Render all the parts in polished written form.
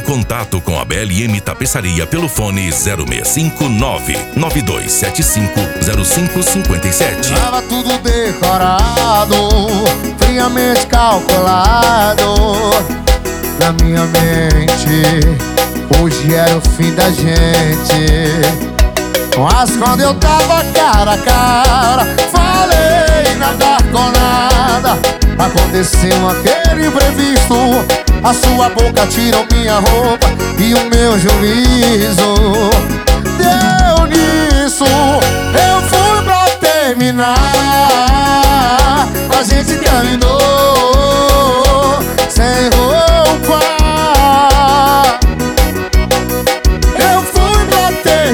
contato com a BLM Tapeçaria pelo fone 0659-9275-0557. Tava tudo decorado, friamente calculado na minha mente. Hoje era o fim da gente. Mas quando eu tava cara a cara, falei nada com nada. Aconteceu aquele imprevisto. A sua boca tirou minha roupa e o meu juízo. Deu nisso, eu fui pra terminar. A gente terminou sem roupa. Eu fui pra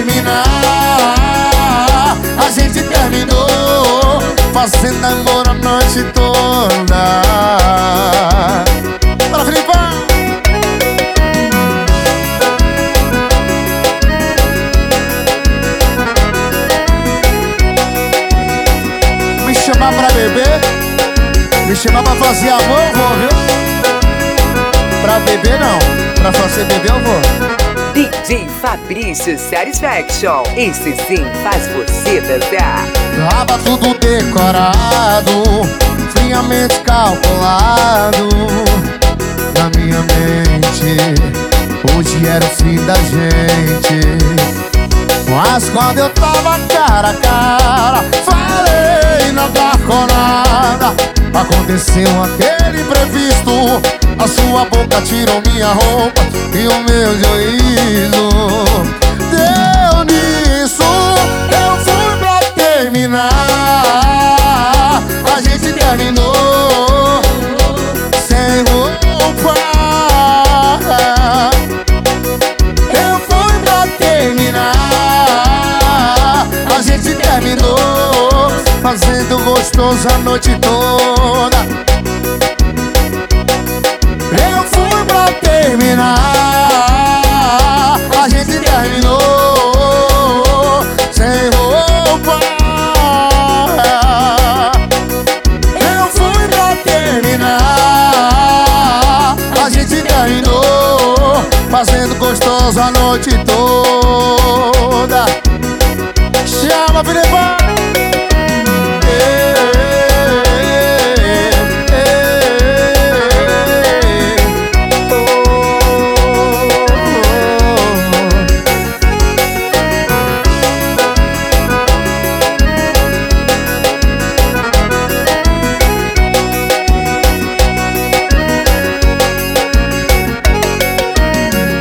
terminar. A gente terminou fazendo amor a noite toda. Bora, Felipe! Me chamar pra beber, me chamar pra fazer amor, eu vou, viu? Pra beber não, pra fazer beber eu vou. DJ Fabrício Satisfaction, esse sim faz você dançar. Tava tudo decorado, friamente calculado na minha mente. Hoje era o fim da gente. Mas quando eu tava cara a cara, falei nada com nada. Aconteceu aquele imprevisto. A sua boca tirou minha roupa e o meu juízo. Deu nisso, eu fui pra terminar. A gente terminou sem roupa. Eu fui pra terminar. A gente terminou fazendo gostoso a noite toda. Eu fui pra terminar. A gente terminou sem roupa. Eu fui pra terminar. A gente terminou fazendo gostoso a noite toda. Chama, Filipão!